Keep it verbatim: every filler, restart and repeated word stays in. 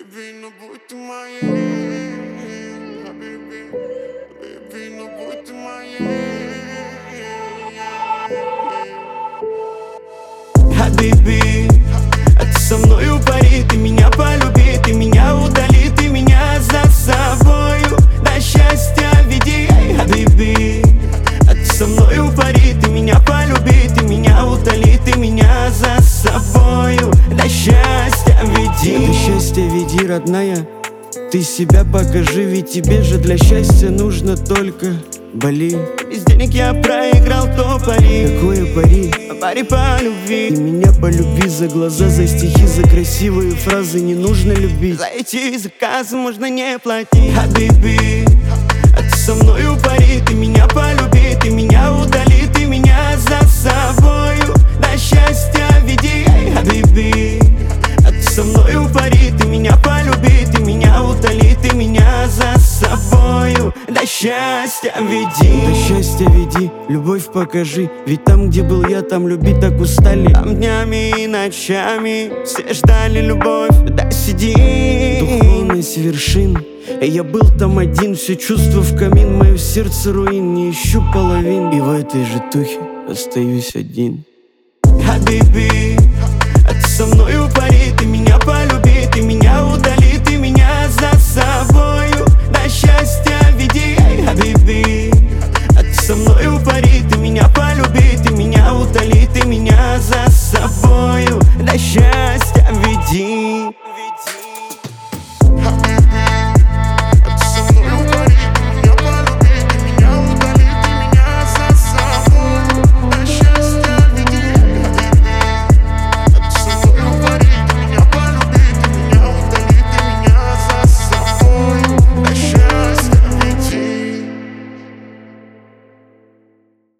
Baby, ну будь ты моей, Habibi, baby, ну будь ты моей. Habibi, а ты со мною пари, ты меня полюби, ты меня удали, ты меня за собою до счастья веди. Habibi, а ты со мною пари, ты меня полюби, ты меня удали, ты меня за собою до счастья веди. До счастья веди, родная, ты себя покажи, ведь тебе же для счастья нужно только Бали. Без денег я проиграл, то пари. Какое пари? Пари по любви. Ты меня полюби за глаза, за стихи, за красивые фразы не нужно любить. За эти заказы можно не платить. Habibi, а ты со мною пари, ты меня полюби, ты меня удали, ты меня за собою до счастья веди. Habibi, а ты со мною пари, ты меня полюби, ты меня удали, ты меня за собою до счастья веди. До счастья веди, любовь покажи, ведь там, где был я, там любить так устали. Там днями и ночами все ждали любовь, да сиди. Духовность вершин, я был там один, все чувства в камин, мое сердце руин, не ищу половин, и в этой же тухе остаюсь один. Habibi, а ты со мною пари, ты меня пари.